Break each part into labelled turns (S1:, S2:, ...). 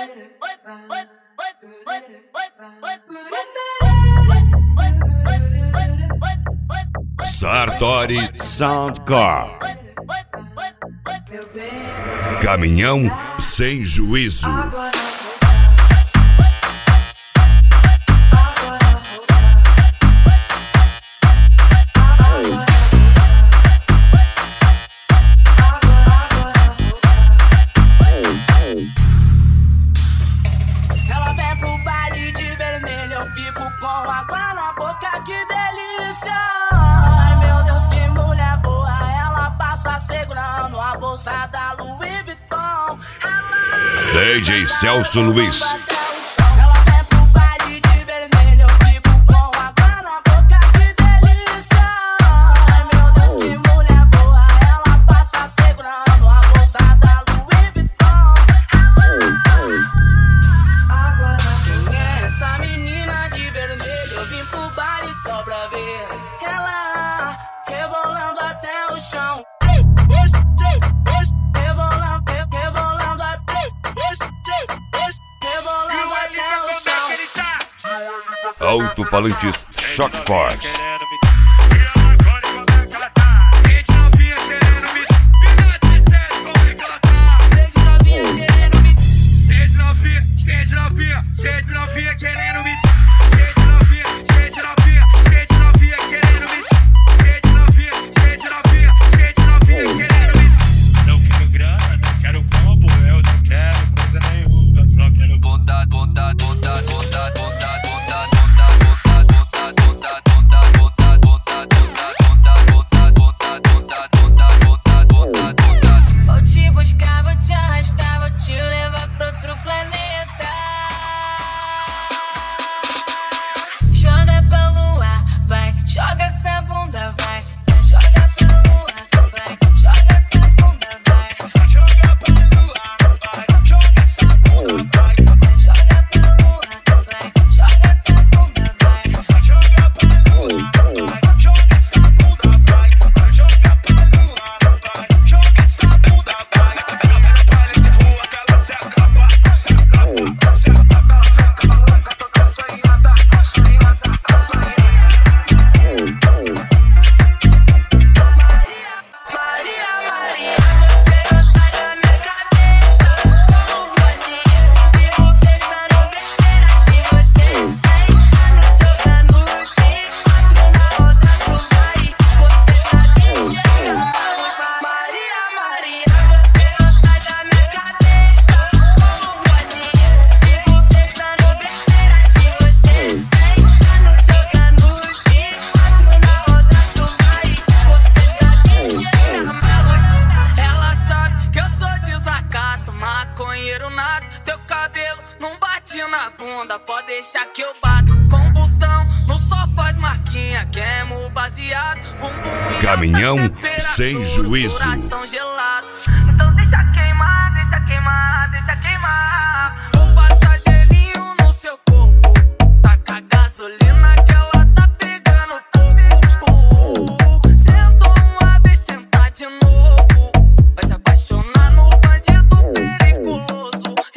S1: Sartori Soundcore. Caminhão sem juízo.
S2: Ela vem pro baile de vermelho, eu fico com água na boca, que delícia! Ai meu Deus, que mulher boa, ela passa segurando a bolsa da Louis Vuitton.
S1: DJ Celso Luiz.
S2: Ela vem pro baile de vermelho, eu fico com água na boca, que delícia! Ai meu Deus, que mulher boa, ela passa segurando a bolsa da Louis Vuitton. Quem é essa menina de vermelho? Eu vim pro baile só pra ver ela rebolando até o chão. Rebolando até o chão.
S1: Alto-falantes Shock Force.
S2: Teu cabelo não bate na bunda, pode deixar que eu bato. Combustão no só faz marquinha, queimo baseado. Bumbum
S1: Caminhão sem juízo.
S2: Coração gelado. Então deixa queimar, deixa queimar, deixa queimar. Vou passar gelinho no seu corpo, taca gasolina que ela tá pegando fogo. Sentou uma vez, sentar de novo, vai se apaixonar no bandido periculoso.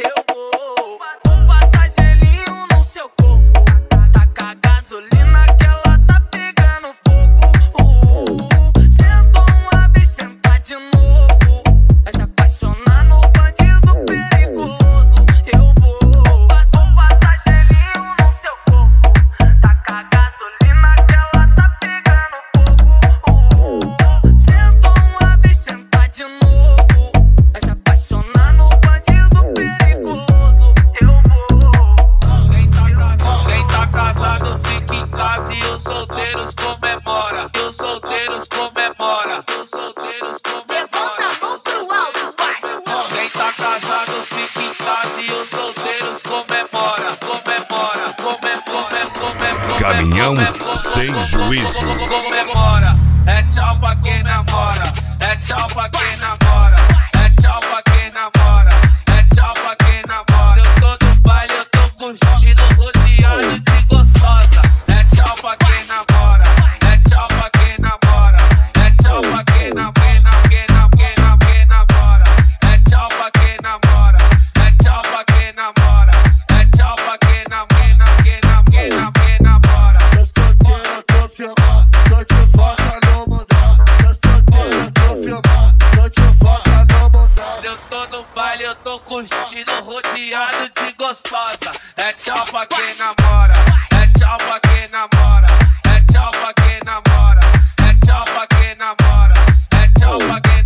S2: Gasolina que ela tá pegando fogo. Sentou uma vez, sentar de novo, vai se apaixonar no bandido periculoso. Eu vou passar gelinho no seu corpo, tacar gasolina que ela tá pegando fogo. Sentou uma vez, sentar de novo, vai se apaixonar no bandido periculoso. Eu vou.
S3: Quem tá casado fica em casa e os solteiros comemora. E os solteiros comemora. E os solteiros comemora.
S2: Levanta a mão pro alto, vai.
S3: Quem tá casado fica em casa e os solteiros comemora. Comemora, comemora.
S1: Caminhão sem juízo.
S3: Comemora. É tchau pra quem namora. É tchau pra quem namora. É tchau pra quem namora. É tchau pra quem namora. Eu tô no baile, eu tô curtindo, rodeado de gostosa. É tchau pra quem namora. É tchau pra quem namora. É tchau pra quem namora. É tchau pra quem namora. É tchau pra quem namora. gostosa. É tchau pra quem namora, é tchau pra quem namora, é tchau pra quem namora, é tchau pra quem namora, é tchau pra quem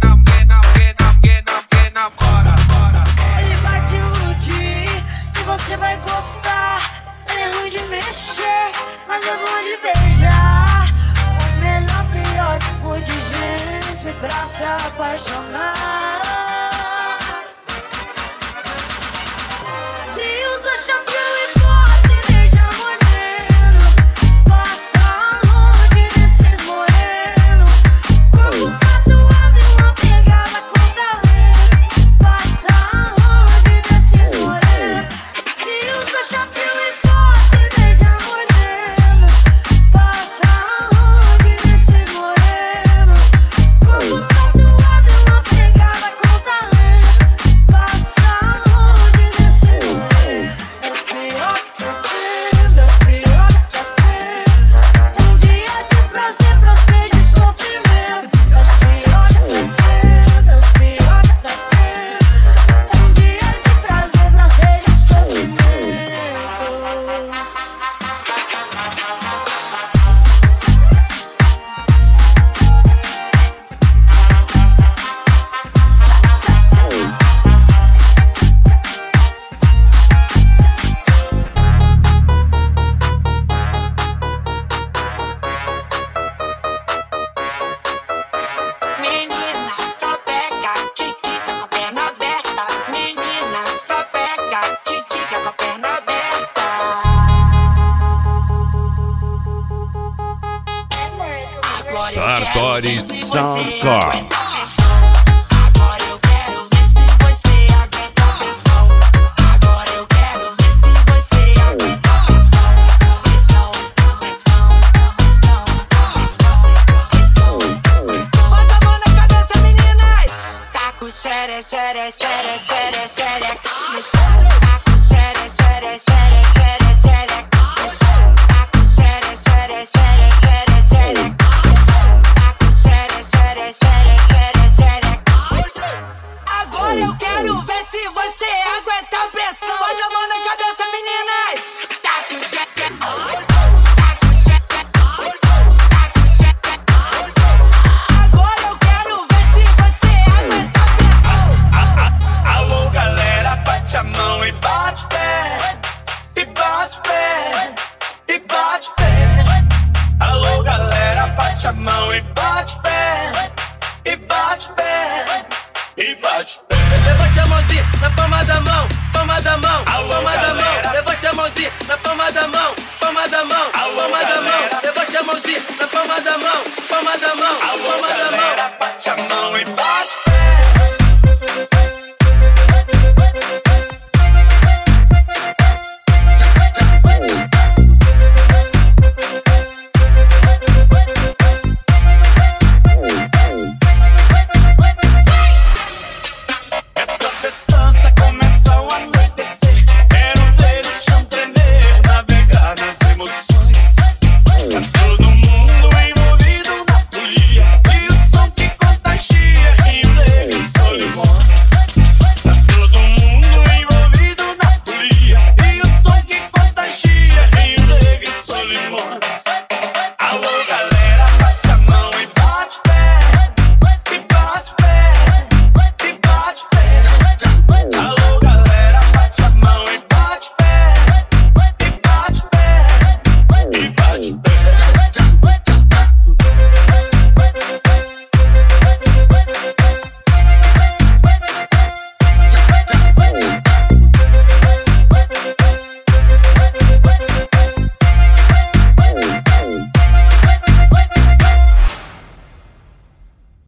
S3: namora.
S2: Ele vai te iludir e você vai gostar. Ele é ruim de mexer, mas é bom de beijar. O melhor, pior tipo de gente pra se apaixonar. Se usa shampoo e pode deixar moreno, passa longe desses morenos. Corpo tatuado e uma pegada com talento, passa longe desses morenos. Se usa shampoo e pode deixar moreno, passa longe desses morenos. Corpo tatuado e uma pegada com talento, passa longe desses morenos. És pior que eu tenho, és pior que eu tenho. Um dia de prazer pra ser de sofrimento. És pior que eu tenho, és pior que eu tenho. Um dia de prazer pra ser de sofrimento.
S4: Menina, só pega, quiquica com a perna aberta. Menina, só pega, quiquica com a perna aberta. Agora eu
S1: Sartori
S4: quero ver se você
S1: Soundcore.
S4: aguenta a pressão. Agora eu quero ver se você aguenta a pressão. Agora eu quero ver se você aguenta a pressão. Bota a mão na cabeça, meninas. Tá com xere, xere, xere, xere.